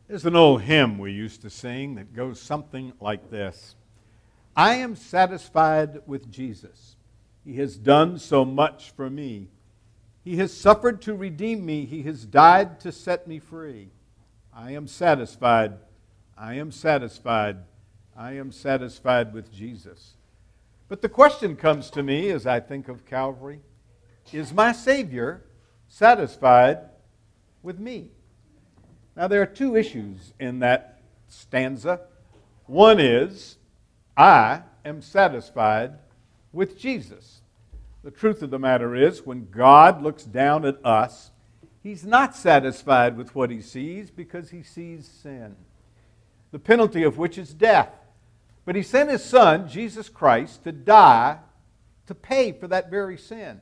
There's an old hymn we used to sing that goes something like this. I am satisfied with Jesus. He has done so much for me. He has suffered to redeem me. He has died to set me free. I am satisfied. I am satisfied. I am satisfied with Jesus. But the question comes to me as I think of Calvary, is my Savior satisfied with me? Now, there are two issues in that stanza. One is, I am satisfied with Jesus. The truth of the matter is, when God looks down at us, He's not satisfied with what He sees because He sees sin, the penalty of which is death. But He sent His Son, Jesus Christ, to die to pay for that very sin.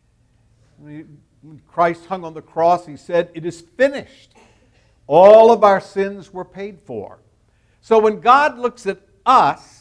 When Christ hung on the cross, He said, "It is finished." All of our sins were paid for. So when God looks at us,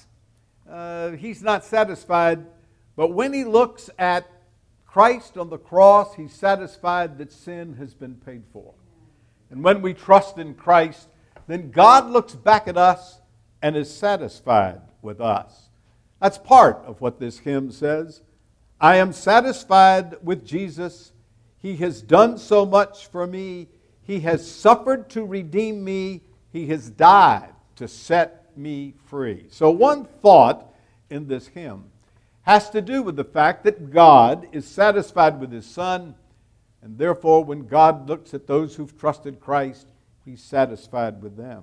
He's not satisfied. But when He looks at Christ on the cross, He's satisfied that sin has been paid for. And when we trust in Christ, then God looks back at us and is satisfied with us. That's part of what this hymn says. I am satisfied with Jesus. He has done so much for me. He has suffered to redeem me. He has died to set me free. So one thought in this hymn has to do with the fact that God is satisfied with His Son, and therefore when God looks at those who've trusted Christ, He's satisfied with them.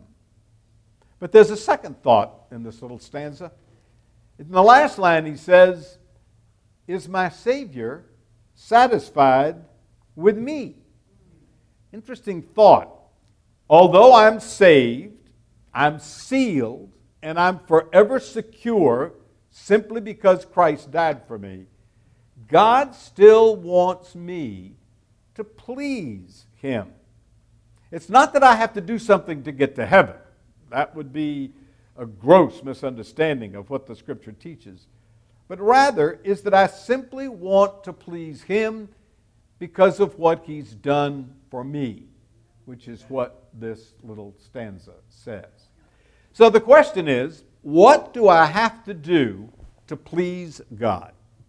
But there's a second thought in this little stanza. In the last line he says, is my Savior satisfied with me? Interesting thought. Although I'm saved, I'm sealed, and I'm forever secure simply because Christ died for me, God still wants me to please Him. It's not that I have to do something to get to heaven. That would be a gross misunderstanding of what the Scripture teaches. But rather is that I simply want to please Him because of what He's done for me, which is what this little stanza says. So the question is, what do I have to do to please God?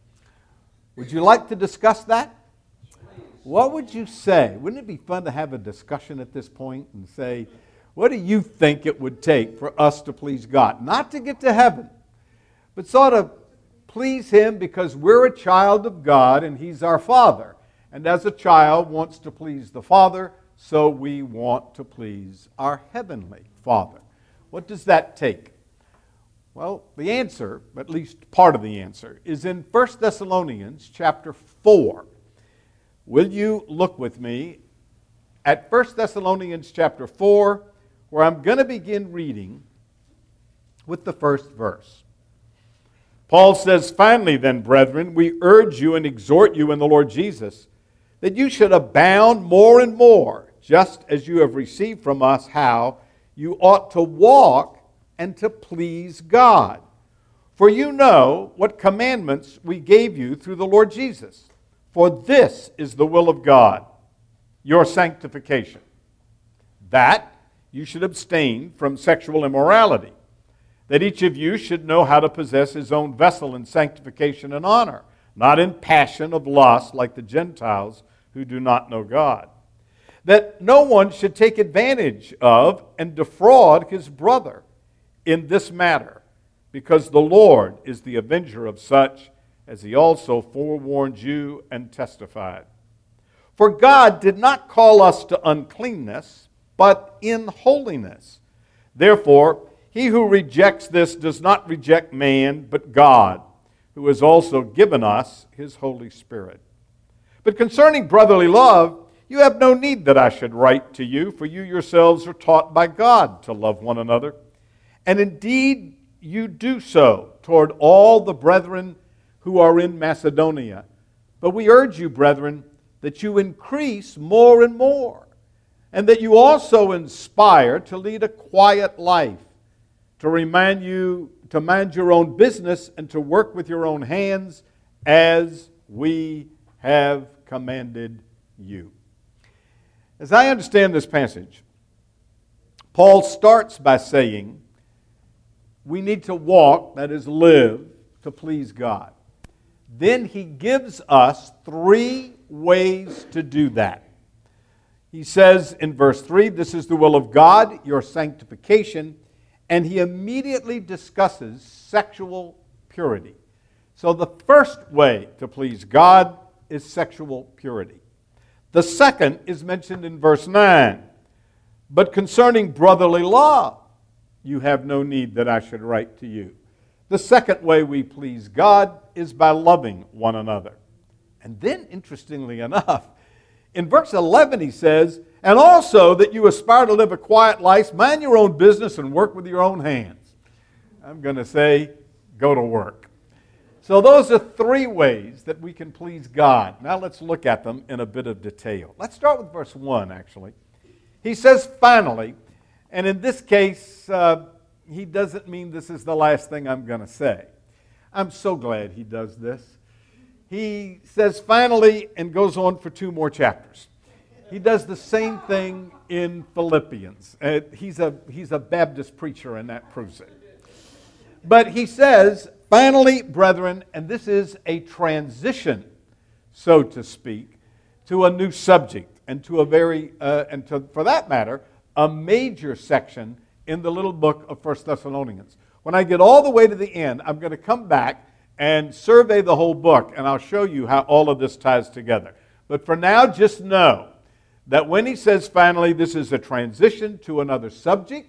Would you like to discuss that? What would you say? Wouldn't it be fun to have a discussion at this point and say, what do you think it would take for us to please God? Not to get to heaven, but sort of please Him because we're a child of God and He's our Father. And as a child wants to please the Father, so we want to please our Heavenly Father. What does that take? Well, the answer, at least part of the answer, is in 1 Thessalonians chapter 4. Will you look with me at 1 Thessalonians chapter 4, where I'm going to begin reading with the first verse. Paul says, finally then, brethren, we urge you and exhort you in the Lord Jesus, that you should abound more and more, just as you have received from us how you ought to walk and to please God. For you know what commandments we gave you through the Lord Jesus. For this is the will of God, your sanctification, that you should abstain from sexual immorality, that each of you should know how to possess his own vessel in sanctification and honor, not in passion of lust like the Gentiles who do not know God, that no one should take advantage of and defraud his brother in this matter, because the Lord is the avenger of such, as He also forewarned you and testified. For God did not call us to uncleanness, but in holiness. Therefore, he who rejects this does not reject man, but God, who has also given us His Holy Spirit. But concerning brotherly love, you have no need that I should write to you, for you yourselves are taught by God to love one another. And indeed, you do so toward all the brethren who are in Macedonia. But we urge you, brethren, that you increase more and more, and that you also inspire to lead a quiet life, to mind your own business, and to work with your own hands, as we have commanded you. As I understand this passage, Paul starts by saying we need to walk, that is, live, to please God. Then he gives us 3 ways to do that. He says in verse 3, this is the will of God, your sanctification, and he immediately discusses sexual purity. So the first way to please God is sexual purity. The second is mentioned in verse 9. But concerning brotherly love, you have no need that I should write to you. The second way we please God is by loving one another. And then, interestingly enough, in verse 11 he says, and also that you aspire to live a quiet life, mind your own business, and work with your own hands. I'm going to say, go to work. So those are 3 ways that we can please God. Now let's look at them in a bit of detail. Let's start with verse 1, actually. He says, finally, and in this case, he doesn't mean this is the last thing I'm going to say. I'm so glad he does this. He says finally and goes on for 2 more chapters. He does the same thing in Philippians. He's a Baptist preacher, and that proves it. But he says, finally, brethren, and this is a transition, so to speak, to a new subject, and to a very, for that matter, a major section in the little book of 1 Thessalonians. When I get all the way to the end, I'm going to come back and survey the whole book, and I'll show you how all of this ties together. But for now, just know that when he says finally, this is a transition to another subject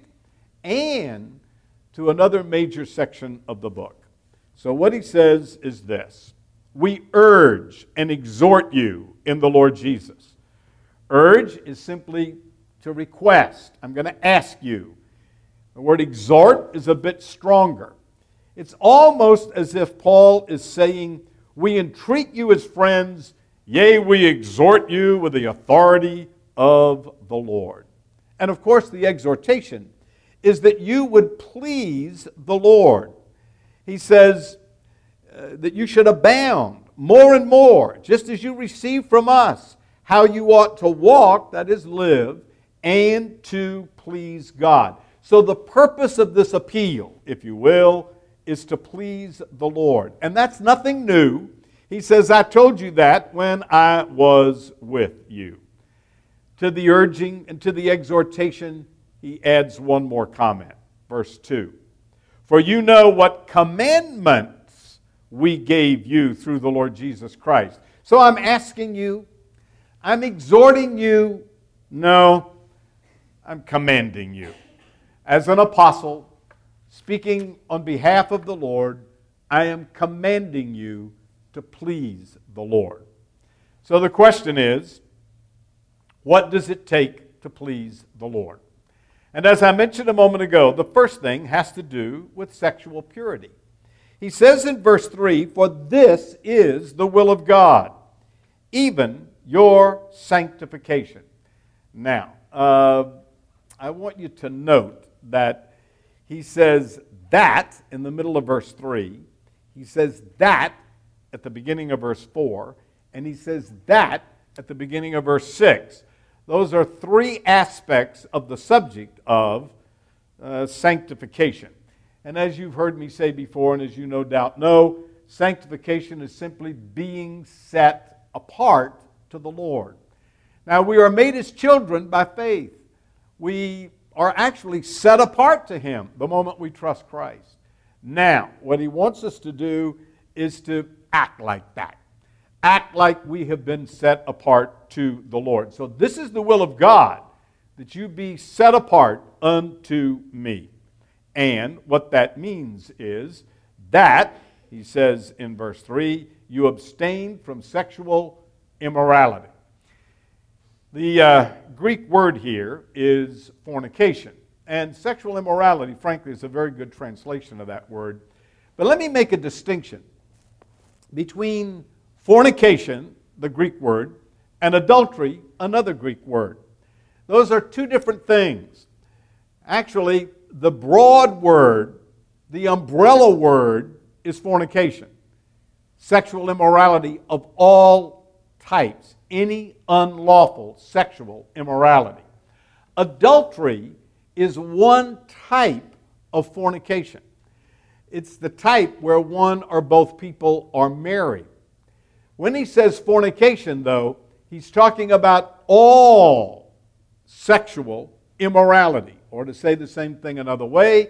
and to another major section of the book. So what he says is this: we urge and exhort you in the Lord Jesus. Urge is simply to request. I'm going to ask you. The word exhort is a bit stronger. It's almost as if Paul is saying, we entreat you as friends, yea, we exhort you with the authority of the Lord. And of course, the exhortation is that you would please the Lord. He says that you should abound more and more, just as you receive from us how you ought to walk, that is, live, and to please God. So the purpose of this appeal, if you will, is to please the Lord. And that's nothing new. He says, I told you that when I was with you. To the urging and to the exhortation, he adds one more comment. Verse 2. For you know what commandments we gave you through the Lord Jesus Christ. So I'm asking you, I'm exhorting you, no, I'm commanding you. As an apostle, speaking on behalf of the Lord, I am commanding you to please the Lord. So the question is, what does it take to please the Lord? And as I mentioned a moment ago, the first thing has to do with sexual purity. He says in verse 3, for this is the will of God, even your sanctification. Now, I want you to note that he says that in the middle of verse 3, he says that at the beginning of verse 4, and he says that at the beginning of verse 6. Those are 3 aspects of the subject of sanctification. And as you've heard me say before, and as you no doubt know, sanctification is simply being set apart to the Lord. Now, we are made as children by faith. We are actually set apart to Him the moment we trust Christ. Now, what He wants us to do is to act like that. Act like we have been set apart to the Lord. So this is the will of God, that you be set apart unto me. And what that means is that, he says in verse 3, you abstain from sexual immorality. The Greek word here is fornication. And sexual immorality, frankly, is a very good translation of that word. But let me make a distinction between fornication, the Greek word, and adultery, another Greek word. Those are 2 different things. Actually, the broad word, the umbrella word, is fornication. Sexual immorality of all types. Any unlawful sexual immorality. Adultery is one type of fornication. It's the type where one or both people are married. When he says fornication, though, he's talking about all sexual immorality, or to say the same thing another way,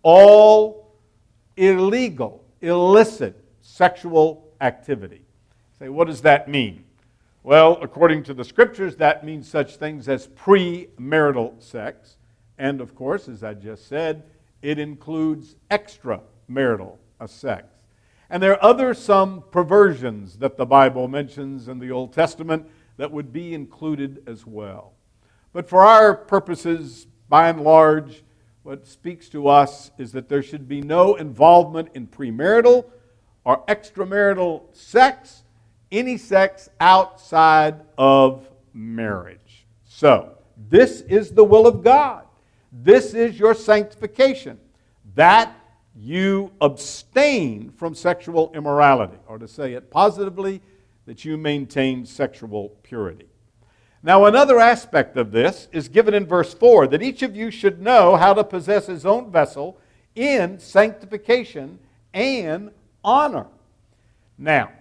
all illegal, illicit sexual activity. Say, what does that mean? Well, according to the Scriptures, that means such things as premarital sex. And, of course, as I just said, it includes extramarital sex. And there are some perversions that the Bible mentions in the Old Testament that would be included as well. But for our purposes, by and large, what speaks to us is that there should be no involvement in premarital or extramarital sex, any sex outside of marriage. So, this is the will of God. This is your sanctification, that you abstain from sexual immorality, or to say it positively, that you maintain sexual purity. Now, another aspect of this is given in verse 4, that each of you should know how to possess his own vessel in sanctification and honor. Now,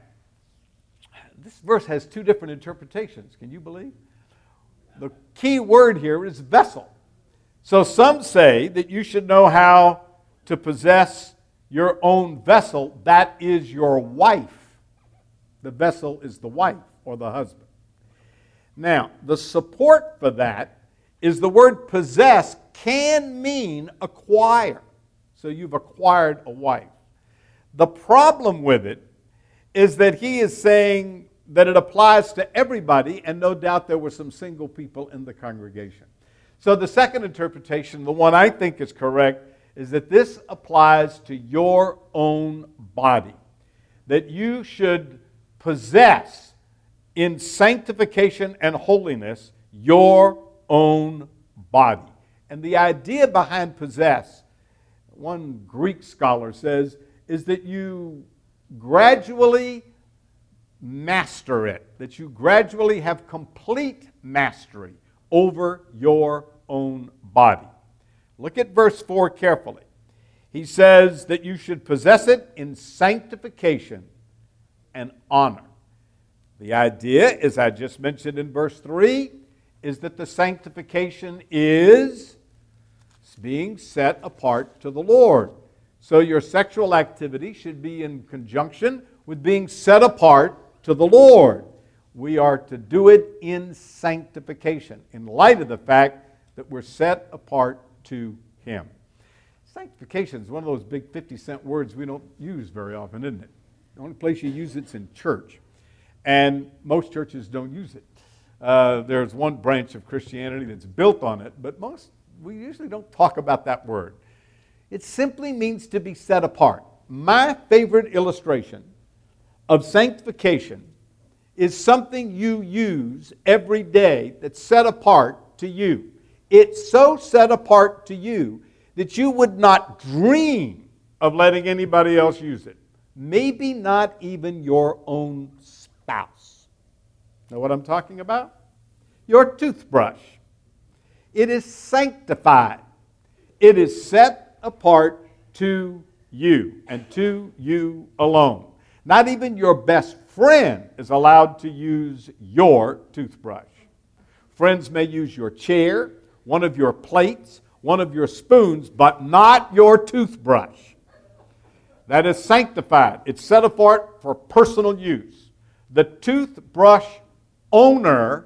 this verse has two different interpretations. Can you believe? The key word here is vessel. So some say that you should know how to possess your own vessel. That is your wife. The vessel is the wife or the husband. Now, the support for that is the word possess can mean acquire. So you've acquired a wife. The problem with it is that he is saying that it applies to everybody, and no doubt there were some single people in the congregation. So the second interpretation, the one I think is correct, is that this applies to your own body. That you should possess in sanctification and holiness your own body. And the idea behind possess, one Greek scholar says, is that you gradually master it, that you gradually have complete mastery over your own body. Look at verse 4 carefully. He says that you should possess it in sanctification and honor. The idea, as I just mentioned in verse 3, is that the sanctification is being set apart to the Lord. So your sexual activity should be in conjunction with being set apart to the Lord. We are to do it in sanctification, in light of the fact that we're set apart to Him. Sanctification is one of those big 50-cent words we don't use very often, isn't it? The only place you use it's in church. And most churches don't use it. There's one branch of Christianity that's built on it, but we usually don't talk about that word. It simply means to be set apart. My favorite illustration of sanctification is something you use every day that's set apart to you. It's so set apart to you that you would not dream of letting anybody else use it. Maybe not even your own spouse. Know what I'm talking about? Your toothbrush. It is sanctified. It is set apart to you and to you alone. Not even your best friend is allowed to use your toothbrush. Friends may use your chair, one of your plates, one of your spoons, but not your toothbrush. That is sanctified. It's set apart for personal use. The toothbrush owner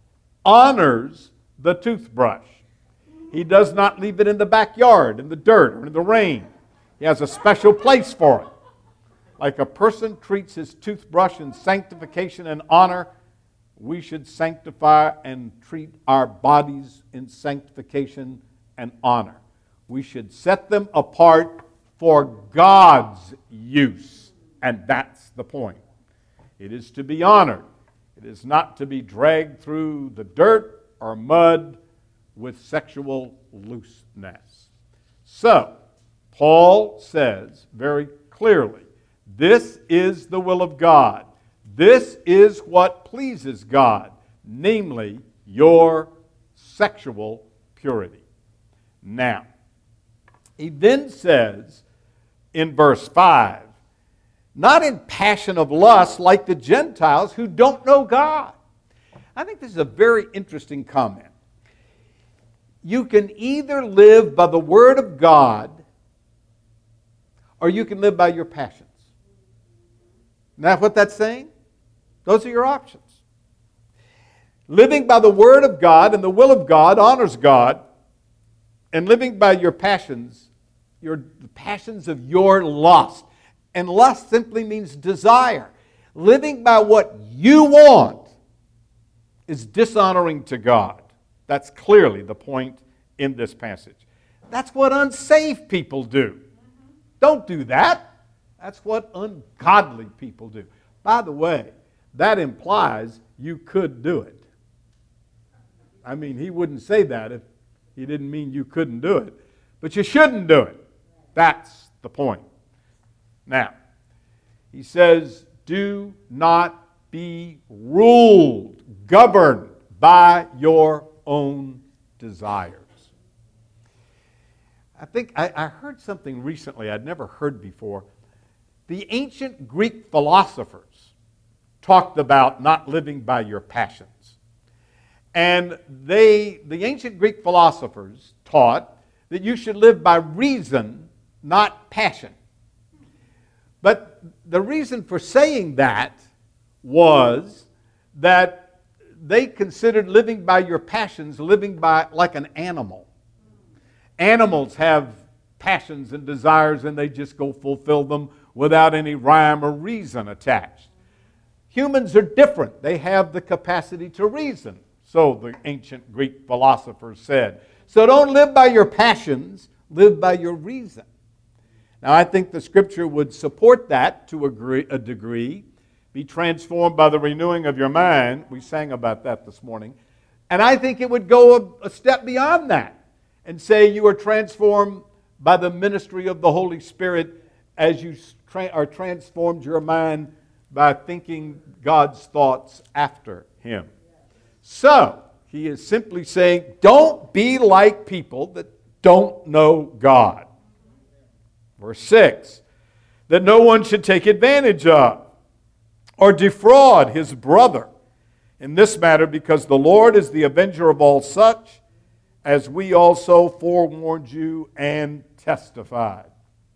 honors the toothbrush. He does not leave it in the backyard, in the dirt, or in the rain. He has a special place for it. Like a person treats his toothbrush in sanctification and honor, we should sanctify and treat our bodies in sanctification and honor. We should set them apart for God's use. And that's the point. It is to be honored. It is not to be dragged through the dirt or mud with sexual looseness. So, Paul says very clearly, this is the will of God. This is what pleases God, namely your sexual purity. Now, he then says in verse 5, not in passion of lust like the Gentiles who don't know God. I think this is a very interesting comment. You can either live by the Word of God or you can live by your passions. Isn't that what that's saying? Those are your options. Living by the Word of God and the will of God honors God, and living by your passions, the passions of your lust. And lust simply means desire. Living by what you want is dishonoring to God. That's clearly the point in this passage. That's what unsaved people do. Don't do that. That's what ungodly people do. By the way, that implies you could do it. I mean, he wouldn't say that if he didn't mean you couldn't do it. But you shouldn't do it. That's the point. Now, he says, do not be ruled, governed by your own desires. I think I heard something recently I'd never heard before. The ancient Greek philosophers talked about not living by your passions. And the ancient Greek philosophers taught that you should live by reason, not passion. But the reason for saying that was that they considered living by your passions living by like an animal. Animals have passions and desires and they just go fulfill them without any rhyme or reason attached. Humans are different. They have the capacity to reason, so the ancient Greek philosophers said. So don't live by your passions, live by your reason. Now, I think the Scripture would support that to a degree. Be transformed by the renewing of your mind. We sang about that this morning. And I think it would go a step beyond that and say you are transformed by the ministry of the Holy Spirit as you are transformed your mind by thinking God's thoughts after Him. So, he is simply saying, don't be like people that don't know God. Verse 6, that no one should take advantage of or defraud his brother in this matter, because the Lord is the avenger of all such, as we also forewarned you and testified.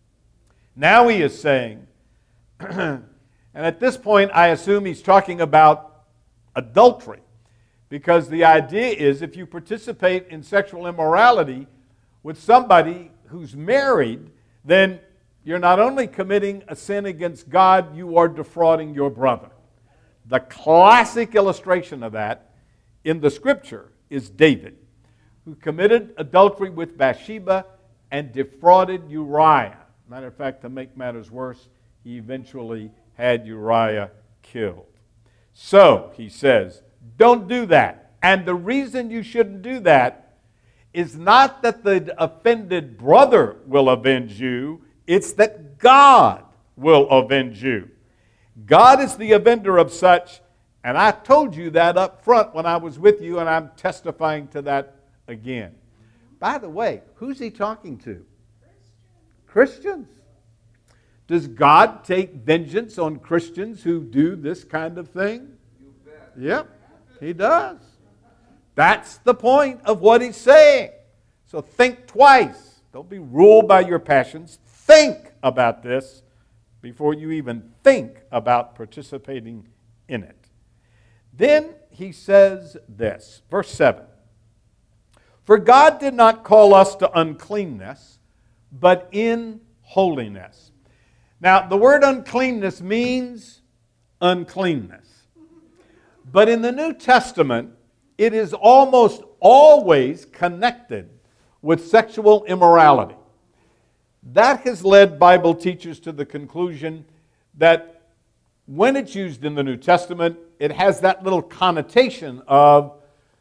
Now he is saying, and at this point I assume he's talking about adultery, because the idea is if you participate in sexual immorality with somebody who's married, then you're not only committing a sin against God, you are defrauding your brother. The classic illustration of that in the Scripture is David, who committed adultery with Bathsheba and defrauded Uriah. Matter of fact, to make matters worse, he eventually had Uriah killed. So, he says, don't do that. And the reason you shouldn't do that is not that the offended brother will avenge you, it's that God will avenge you. God is the avenger of such, and I told you that up front when I was with you, and I'm testifying to that again. By the way, who's he talking to? Christians. Does God take vengeance on Christians who do this kind of thing? You bet. Yep, he does. That's the point of what he's saying. So think twice. Don't be ruled by your passions. Think about this before you even think about participating in it. Then he says this, verse 7. For God did not call us to uncleanness, but in holiness. Now, the word uncleanness means uncleanness. But in the New Testament, it is almost always connected with sexual immorality. That has led Bible teachers to the conclusion that when it's used in the New Testament, it has that little connotation of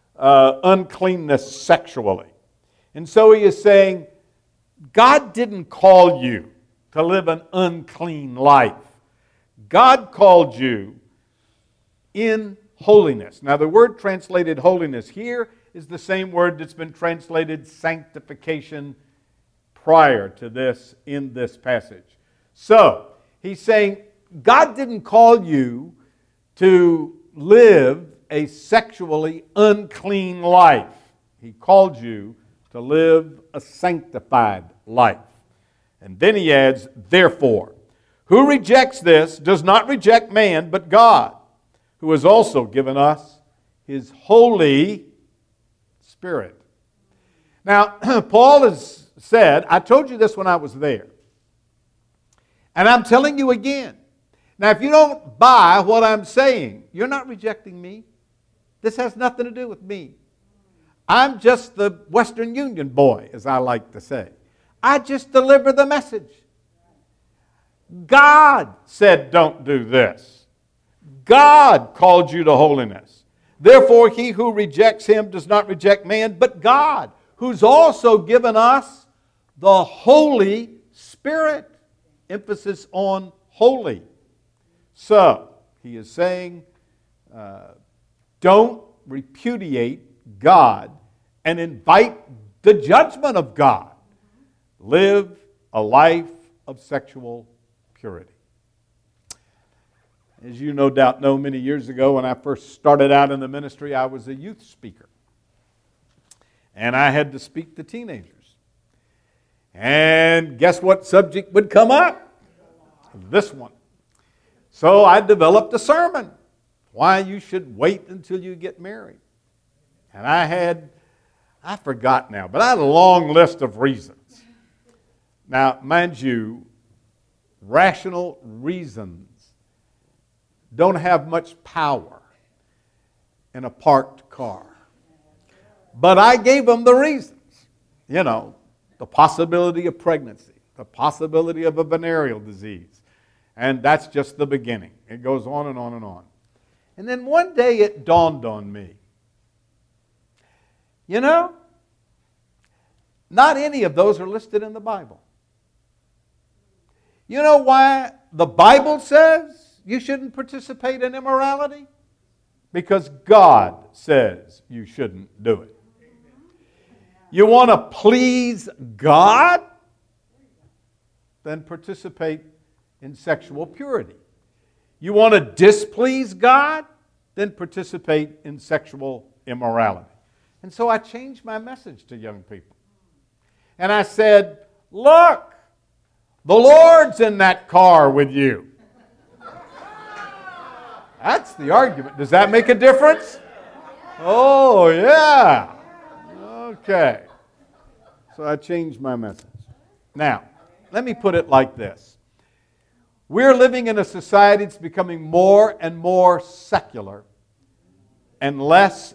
uncleanness sexually. And so he is saying, God didn't call you to live an unclean life. God called you in holiness. Now, the word translated holiness here is the same word that's been translated sanctification prior to this in this passage. So, he's saying God didn't call you to live a sexually unclean life. He called you to live a sanctified life. And then he adds, therefore, who rejects this does not reject man, but God, who has also given us His Holy Spirit. Now, Paul has said, I told you this when I was there, and I'm telling you again. Now, if you don't buy what I'm saying, you're not rejecting me. This has nothing to do with me. I'm just the Western Union boy, as I like to say. I just deliver the message. God said don't do this. God called you to holiness. Therefore, he who rejects Him does not reject man, but God, who's also given us the Holy Spirit. Emphasis on holy. So, he is saying, don't repudiate God and invite the judgment of God. Live a life of sexual purity. As you no doubt know, many years ago when I first started out in the ministry, I was a youth speaker. And I had to speak to teenagers. And guess what subject would come up? This one. So I developed a sermon. Why you should wait until you get married. And I forgot now, but I had a long list of reasons. Now, mind you, rational reasons don't have much power in a parked car. But I gave them the reasons. You know, the possibility of pregnancy, the possibility of a venereal disease. And that's just the beginning. It goes on and on and on. And then one day it dawned on me. You know, not any of those are listed in the Bible. You know why the Bible says you shouldn't participate in immorality? Because God says you shouldn't do it. You want to please God? Then participate in sexual purity. You want to displease God? Then participate in sexual immorality. And so I changed my message to young people. And I said, look, the Lord's in that car with you. That's the argument. Does that make a difference? Oh, yeah. Okay. So I changed my message. Now, let me put it like this. We're living in a society that's becoming more and more secular and less,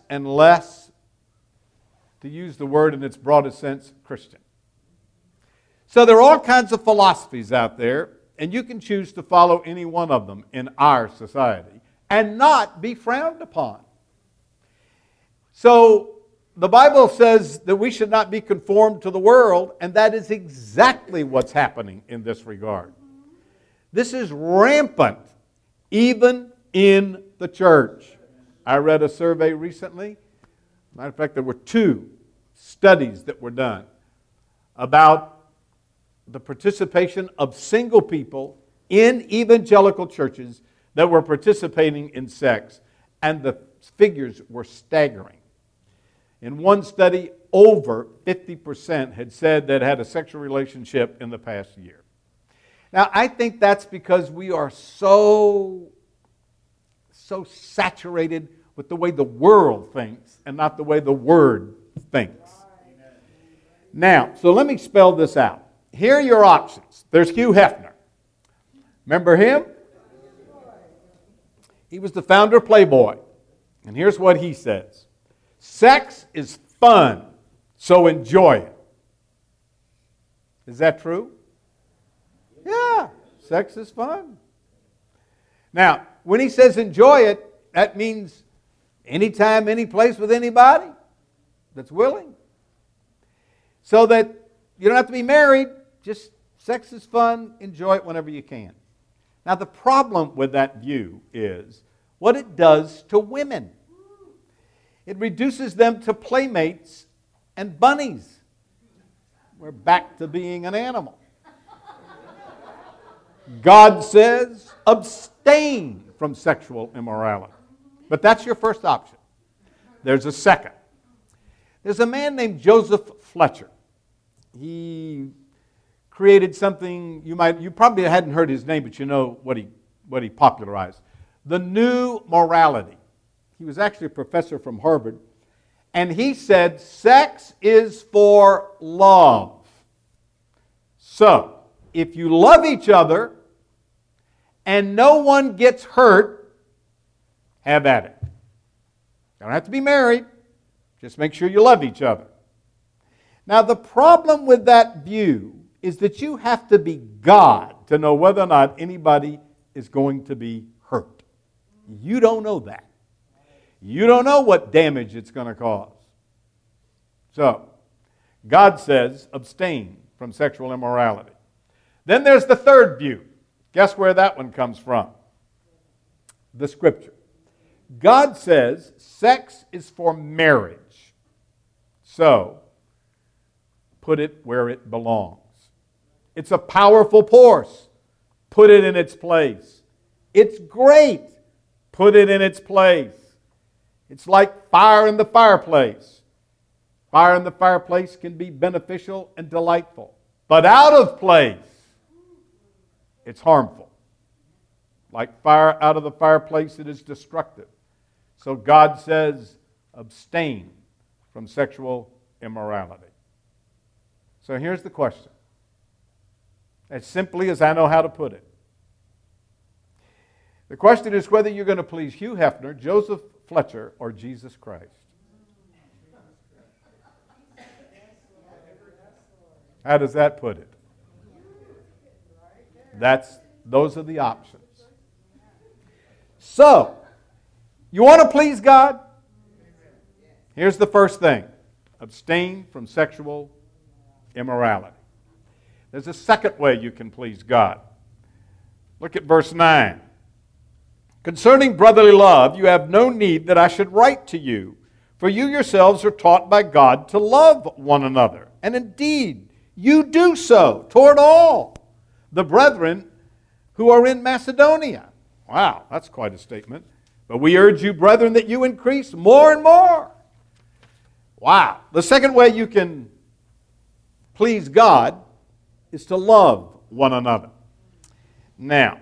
to use the word in its broadest sense, Christian. So there are all kinds of philosophies out there, and you can choose to follow any one of them in our society and not be frowned upon. So the Bible says that we should not be conformed to the world, and that is exactly what's happening in this regard. This is rampant, even in the church. I read a survey recently. Matter of fact, there were 2 studies that were done about the participation of single people in evangelical churches that were participating in sex, and the figures were staggering. In one study, over 50% had said that had a sexual relationship in the past year. Now, I think that's because we are so saturated with the way the world thinks and not the way the Word thinks. Now, so let me spell this out. Here are your options. There's Hugh Hefner. Remember him? He was the founder of Playboy. And here's what he says. Sex is fun, so enjoy it. Is that true? Yeah, sex is fun. Now, when he says enjoy it, that means anytime, any place with anybody that's willing. So that you don't have to be married, just sex is fun, enjoy it whenever you can. Now, the problem with that view is what it does to women. It reduces them to playmates and bunnies. We're back to being an animal. God says, abstain from sexual immorality. But that's your first option. There's a second. There's a man named Joseph Fletcher. He created something, you probably hadn't heard his name, but you know what he popularized. The New Morality. He was actually a professor from Harvard. And he said, sex is for love. So, if you love each other and no one gets hurt, have at it. You don't have to be married. Just make sure you love each other. Now, the problem with that view is that you have to be God to know whether or not anybody is going to be hurt. You don't know that. You don't know what damage it's going to cause. So, God says, abstain from sexual immorality. Then there's the third view. Guess where that one comes from? The Scripture. God says sex is for marriage. So, put it where it belongs. It's a powerful force. Put it in its place. It's great. Put it in its place. It's like fire in the fireplace. Fire in the fireplace can be beneficial and delightful. But out of place, it's harmful. Like fire out of the fireplace, it is destructive. So God says, abstain from sexual immorality. So here's the question. As simply as I know how to put it. The question is whether you're going to please Hugh Hefner, Joseph Fletcher, or Jesus Christ. How does that put it? Those are the options. So, you want to please God? Here's the first thing. Abstain from sexual immorality. There's a second way you can please God. Look at verse 9. Concerning brotherly love, you have no need that I should write to you, for you yourselves are taught by God to love one another. And indeed, you do so toward all the brethren who are in Macedonia. Wow, that's quite a statement. But we urge you, brethren, that you increase more and more. Wow. The second way you can please God is to love one another. Now,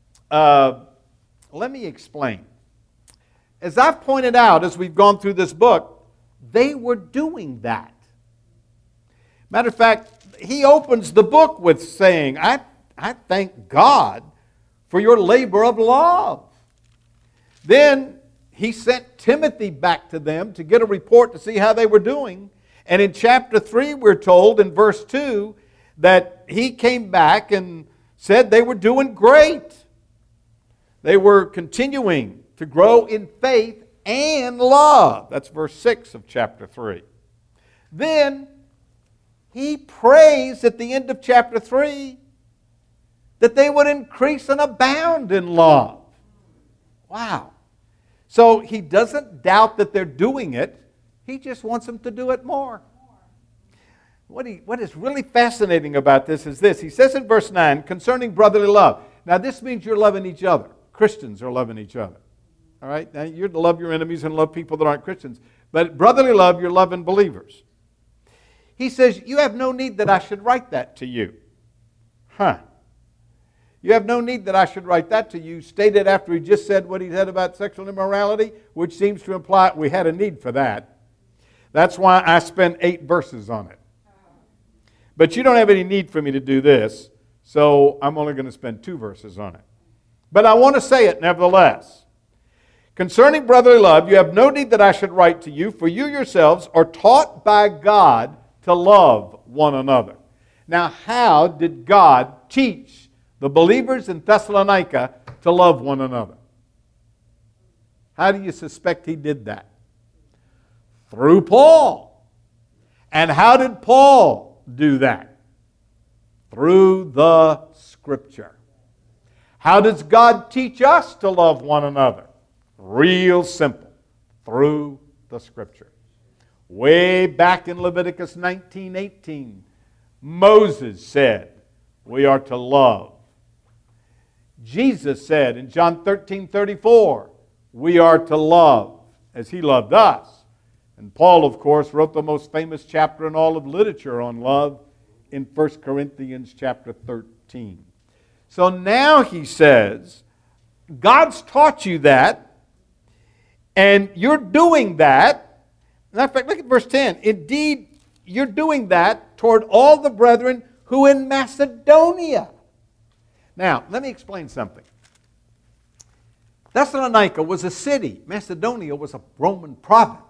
let me explain. As I've pointed out as we've gone through this book, they were doing that. Matter of fact, he opens the book with saying, I thank God for your labor of love. Then he sent Timothy back to them to get a report to see how they were doing. And in chapter 3, we're told in verse 2 that he came back and said they were doing great. They were continuing to grow in faith and love. That's verse 6 of chapter 3. Then he prays at the end of chapter 3 that they would increase and abound in love. Wow. So he doesn't doubt that they're doing it. He just wants them to do it more. What is really fascinating about this is this. He says in verse 9, concerning brotherly love. Now this means you're loving each other. Christians are loving each other. All right? Now you're to love your enemies and love people that aren't Christians. But brotherly love, you're loving believers. He says, you have no need that I should write that to you. You have no need that I should write that to you, stated after he just said what he said about sexual immorality, which seems to imply we had a need for that. That's why I spent 8 verses on it. But you don't have any need for me to do this, so I'm only going to spend 2 verses on it. But I want to say it nevertheless. Concerning brotherly love, you have no need that I should write to you, for you yourselves are taught by God to love one another. Now, how did God teach the believers in Thessalonica to love one another? How do you suspect he did that? Through Paul. And how did Paul do that? Through the Scripture. How does God teach us to love one another? Real simple. Through the Scripture. Way back in Leviticus 19:18, Moses said, we are to love. Jesus said in John 13:34, we are to love as He loved us. And Paul, of course, wrote the most famous chapter in all of literature on love in 1 Corinthians chapter 13. So now he says, God's taught you that, and you're doing that. Matter of fact, look at verse 10. Indeed, you're doing that toward all the brethren who in Macedonia. Now, let me explain something. Thessalonica was a city. Macedonia was a Roman province.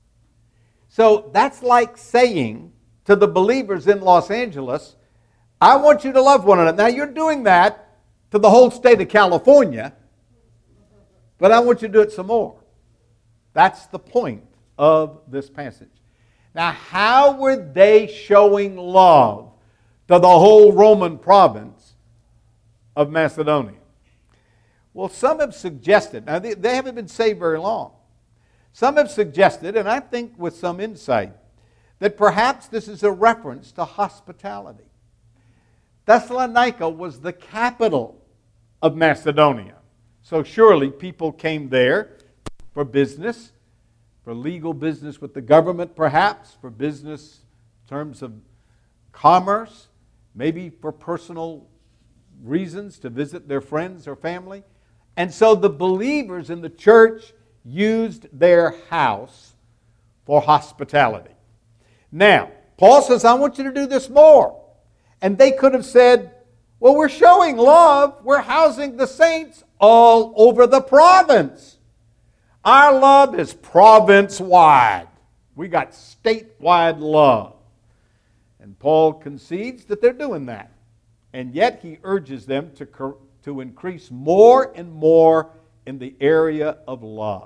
So that's like saying to the believers in Los Angeles, I want you to love one another. Now, you're doing that to the whole state of California, but I want you to do it some more. That's the point of this passage. Now, how were they showing love to the whole Roman province of Macedonia? Well, some have suggested, now they haven't been saved very long. Some have suggested, and I think with some insight, that perhaps this is a reference to hospitality. Thessalonica was the capital of Macedonia. So surely people came there for business, for legal business with the government perhaps, for business in terms of commerce, maybe for personal reasons to visit their friends or family. And so the believers in the church used their house for hospitality. Now, Paul says, I want you to do this more. And they could have said, well, we're showing love. We're housing the saints all over the province. Our love is province-wide. We got statewide love. And Paul concedes that they're doing that. And yet he urges them to increase more and more in the area of love.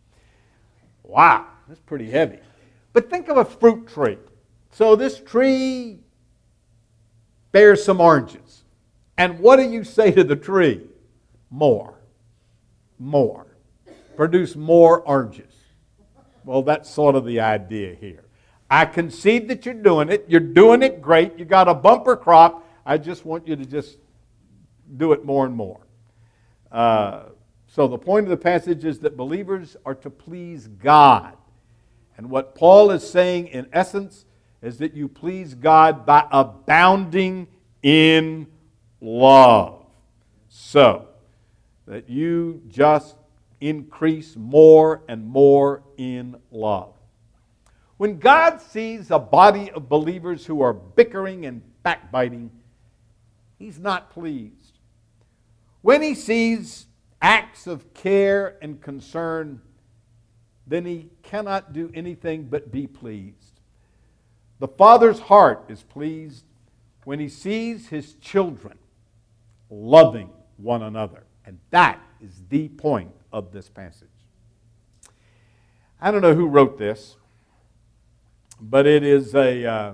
Wow, that's pretty heavy. But think of a fruit tree. So this tree bears some oranges. And what do you say to the tree? More. More. Produce more oranges. Well, that's sort of the idea here. I concede that you're doing it. You're doing it great. You got a bumper crop. I just want you to just do it more and more. So the point of the passage is that believers are to please God. And what Paul is saying in essence is that you please God by abounding in love. So that you just increase more and more in love. When God sees a body of believers who are bickering and backbiting, He's not pleased. When He sees acts of care and concern, then He cannot do anything but be pleased. The Father's heart is pleased when He sees His children loving one another. And that is the point of this passage. I don't know who wrote this, but it is a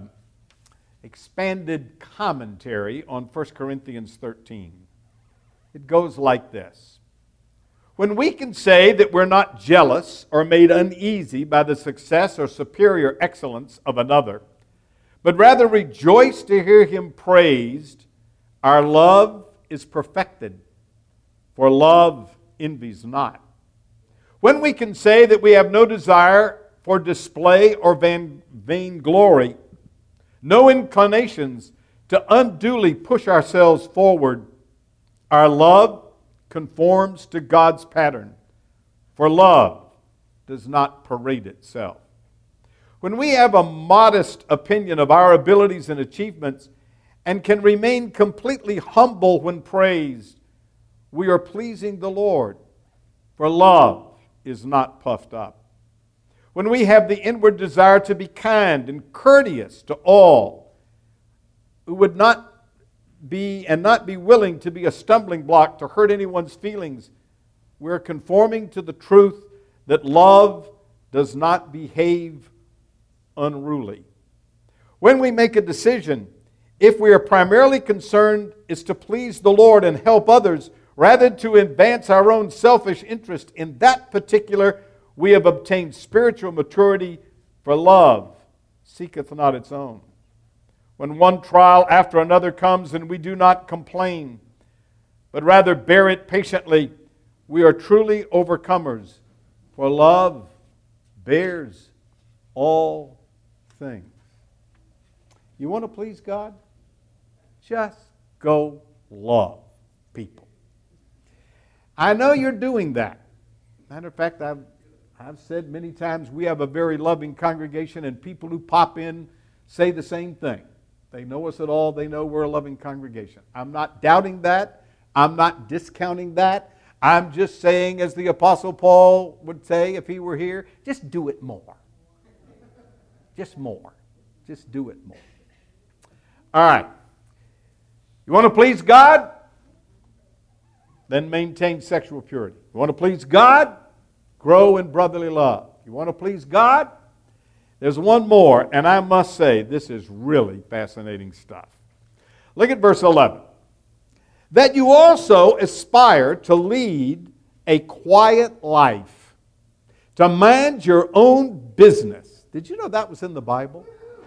expanded commentary on 1 Corinthians 13. It goes like this. When we can say that we're not jealous or made uneasy by the success or superior excellence of another, but rather rejoice to hear him praised, our love is perfected, for love envies not. When we can say that we have no desire for display or vainglory, no inclinations to unduly push ourselves forward, our love conforms to God's pattern, for love does not parade itself. When we have a modest opinion of our abilities and achievements and can remain completely humble when praised, we are pleasing the Lord, for love is not puffed up. When we have the inward desire to be kind and courteous to all, who would not be willing to be a stumbling block to hurt anyone's feelings, we're conforming to the truth that love does not behave unruly. When we make a decision, if we are primarily concerned is to please the Lord and help others, rather than to advance our own selfish interest in that particular, we have obtained spiritual maturity, for love seeketh not its own. When one trial after another comes and we do not complain, but rather bear it patiently, we are truly overcomers. For love bears all things. You want to please God? Just go love people. I know you're doing that. Matter of fact, I've said many times we have a very loving congregation, and people who pop in say the same thing. They know us at all. They know we're a loving congregation. I'm not doubting that. I'm not discounting that. I'm just saying, as the Apostle Paul would say if he were here, just do it more. Just more. Just do it more. All right. You want to please God? Then maintain sexual purity. You want to please God? Grow in brotherly love. You want to please God? There's one more, and I must say, this is really fascinating stuff. Look at verse 11. That you also aspire to lead a quiet life, to mind your own business. Did you know that was in the Bible?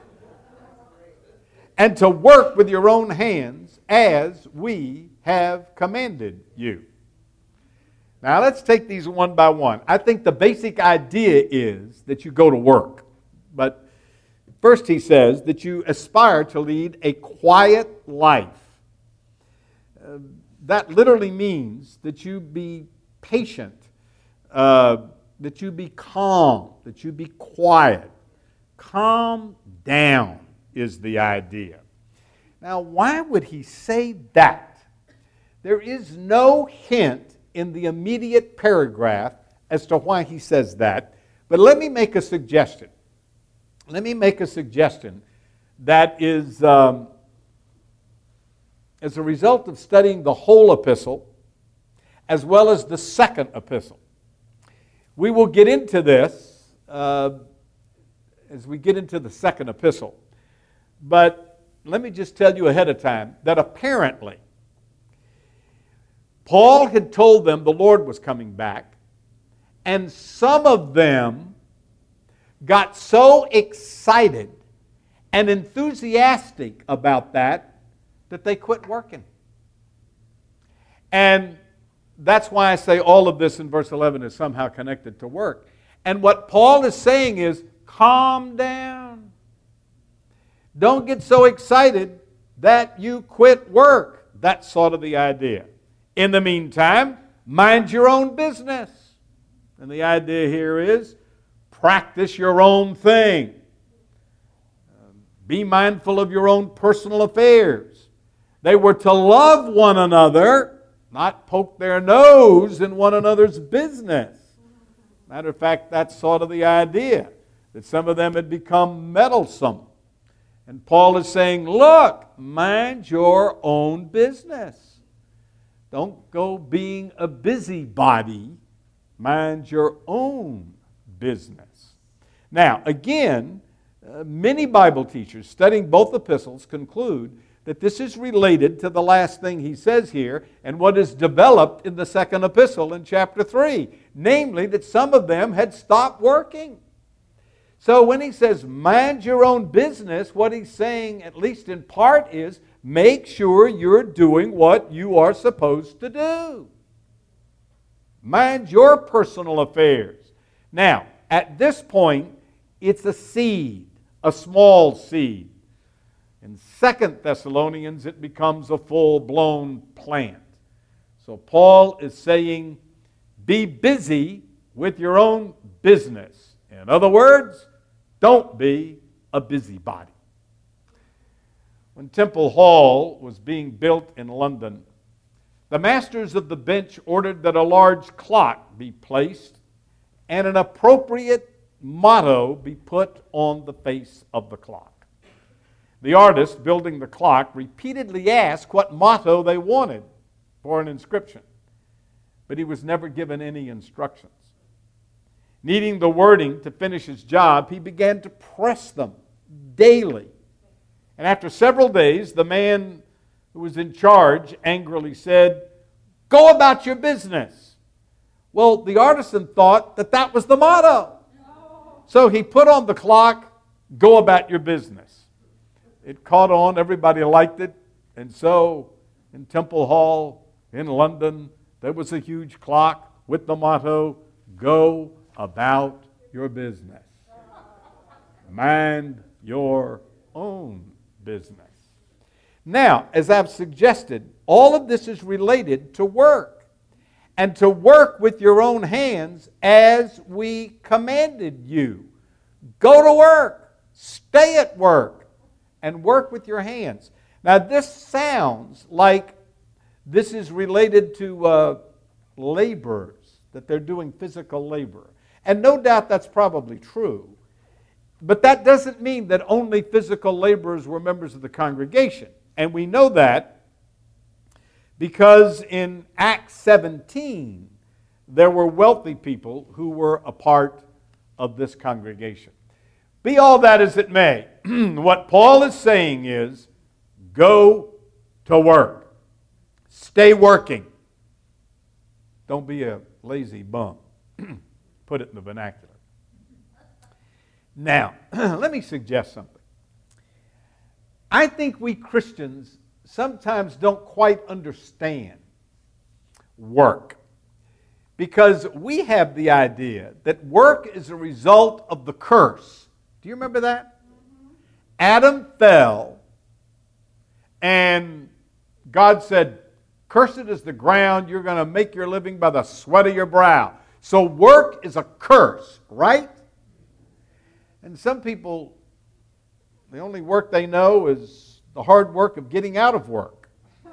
And to work with your own hands as we have commanded you. Now let's take these one by one. I think the basic idea is that you go to work. But first he says that you aspire to lead a quiet life. That literally means that you be patient, that you be calm, that you be quiet. Calm down is the idea. Now, why would he say that? There is no hint in the immediate paragraph as to why he says that, but let me make a suggestion. Let me make a suggestion that is as a result of studying the whole epistle as well as the second epistle. We will get into this as we get into the second epistle. But let me just tell you ahead of time that apparently Paul had told them the Lord was coming back, and some of them got so excited and enthusiastic about that they quit working. And that's why I say all of this in verse 11 is somehow connected to work. And what Paul is saying is, calm down. Don't get so excited that you quit work. That's sort of the idea. In the meantime, mind your own business. And the idea here is, practice your own thing. Be mindful of your own personal affairs. They were to love one another, not poke their nose in one another's business. Matter of fact, that's sort of the idea, that some of them had become meddlesome. And Paul is saying, look, mind your own business. Don't go being a busybody. Mind your own business. Now, again, many Bible teachers studying both epistles conclude that this is related to the last thing he says here and what is developed in the second epistle in chapter 3. Namely, that some of them had stopped working. So when he says, mind your own business, what he's saying, at least in part, is make sure you're doing what you are supposed to do. Mind your personal affairs. Now, at this point, it's a seed, a small seed. In 2 Thessalonians, it becomes a full-blown plant. So Paul is saying, be busy with your own business. In other words, don't be a busybody. When Temple Hall was being built in London, the masters of the bench ordered that a large clock be placed and an appropriate motto be put on the face of the clock. The artist building the clock repeatedly asked what motto they wanted for an inscription, but he was never given any instructions. Needing the wording to finish his job, he began to press them daily. And after several days, the man who was in charge angrily said, "Go about your business. Well, the artisan thought that that was the motto. So he put on the clock, go about your business. It caught on, everybody liked it, and so in Temple Hall in London, there was a huge clock with the motto, go about your business. Mind your own business. Now, as I've suggested, all of this is related to work. And to work with your own hands as we commanded you. Go to work, stay at work, and work with your hands. Now, this sounds like this is related to laborers, that they're doing physical labor. And no doubt that's probably true. But that doesn't mean that only physical laborers were members of the congregation. And we know that because in Acts 17, there were wealthy people who were a part of this congregation. Be all that as it may, what Paul is saying is, go to work. Stay working. Don't be a lazy bum. Put it in the vernacular. Now, let me suggest something. I think we Christians sometimes don't quite understand work because we have the idea that work is a result of the curse. Do you remember that? Adam fell and God said, cursed is the ground, you're going to make your living by the sweat of your brow. So work is a curse, right? And some people, the only work they know is the hard work of getting out of work.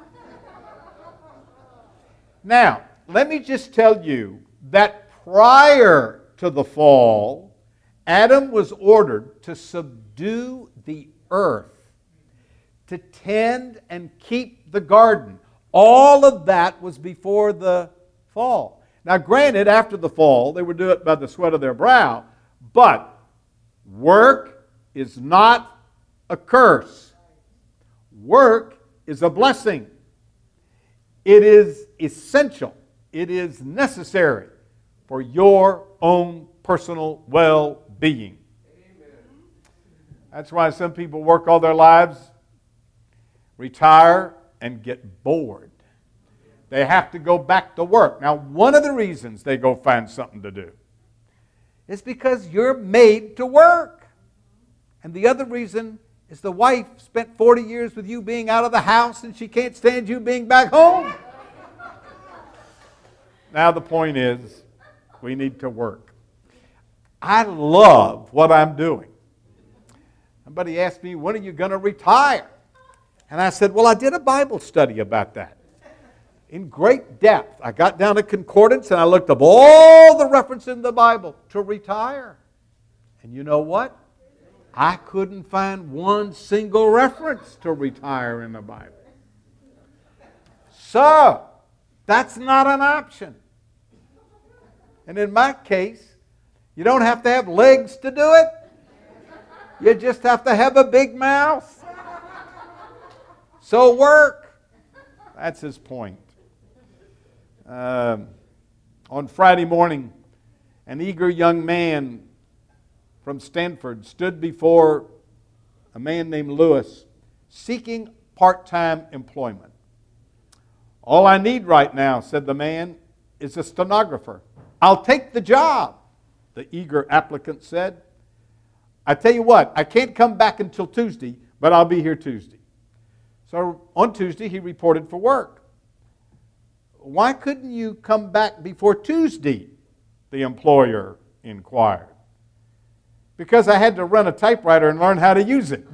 Now, let me just tell you that prior to the fall, Adam was ordered to subdue the earth, to tend and keep the garden. All of that was before the fall. Now, granted, after the fall, they would do it by the sweat of their brow, but work is not a curse. Work is a blessing. It is essential. It is necessary for your own personal well-being. That's why some people work all their lives, retire, and get bored. They have to go back to work. Now, one of the reasons they go find something to do is because you're made to work. And the other reason is the wife spent 40 years with you being out of the house and she can't stand you being back home. Now the point is, we need to work. I love what I'm doing. Somebody asked me, when are you going to retire? And I said, well, I did a Bible study about that in great depth. I got down to concordance and I looked up all the reference in the Bible to retire. And you know what? I couldn't find one single reference to retire in the Bible. So, that's not an option. And in my case, you don't have to have legs to do it. You just have to have a big mouth. So work. That's his point. On Friday morning, an eager young man from Stanford stood before a man named Lewis seeking part-time employment. All I need right now, said the man, is a stenographer. I'll take the job, the eager applicant said. I tell you what, I can't come back until Tuesday, but I'll be here Tuesday. So on Tuesday, he reported for work. Why couldn't you come back before Tuesday? The employer inquired. Because I had to run a typewriter and learn how to use it,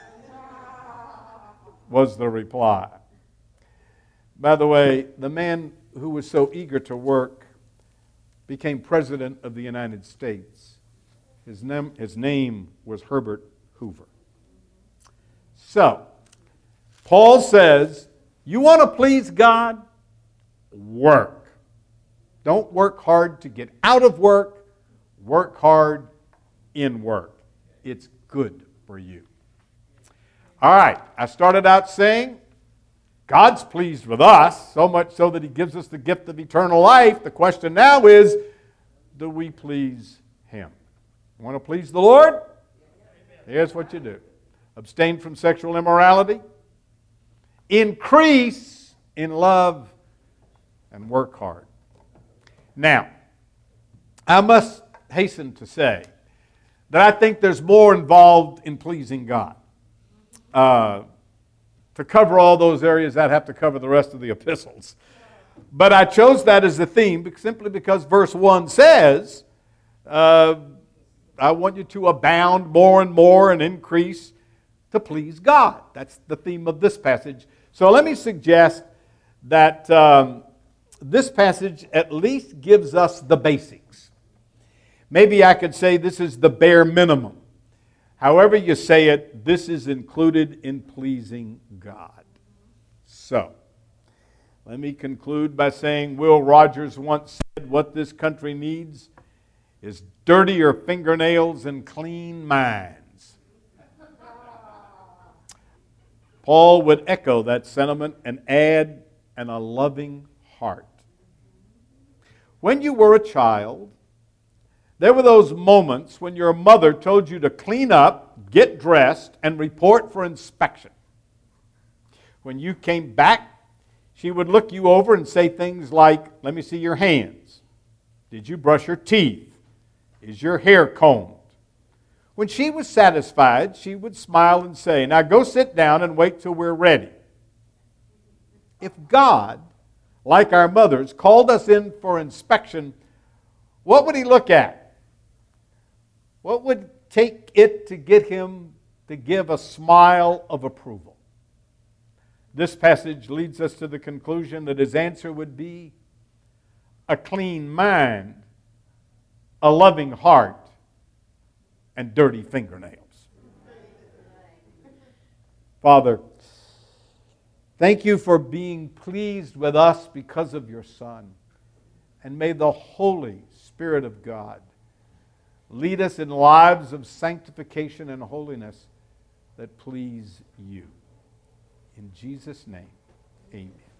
was the reply. By the way, the man who was so eager to work became President of the United States. His name was Herbert Hoover. So, Paul says, you want to please God? Work. Don't work hard to get out of work. Work hard in work. It's good for you. All right, I started out saying God's pleased with us, so much so that he gives us the gift of eternal life. The question now is, do we please him? You want to please the Lord? Here's what you do. Abstain from sexual immorality. Increase in love and work hard. Now, I must hasten to say that I think there's more involved in pleasing God. To cover all those areas, I'd have to cover the rest of the epistles. But I chose that as the theme simply because verse 1 says, I want you to abound more and more and increase to please God. That's the theme of this passage. So let me suggest that this passage at least gives us the basics. Maybe I could say this is the bare minimum. However you say it, this is included in pleasing God. So, let me conclude by saying Will Rogers once said, what this country needs is dirtier fingernails and clean minds. Paul would echo that sentiment and add, and a loving heart. When you were a child, there were those moments when your mother told you to clean up, get dressed, and report for inspection. When you came back, she would look you over and say things like, let me see your hands. Did you brush your teeth? Is your hair combed? When she was satisfied, she would smile and say, now go sit down and wait till we're ready. If God, like our mothers, called us in for inspection, what would he look at? What would take it to get him to give a smile of approval? This passage leads us to the conclusion that his answer would be a clean mind, a loving heart, and dirty fingernails. Father, thank you for being pleased with us because of your Son. And may the Holy Spirit of God lead us in lives of sanctification and holiness that please you. In Jesus' name, amen.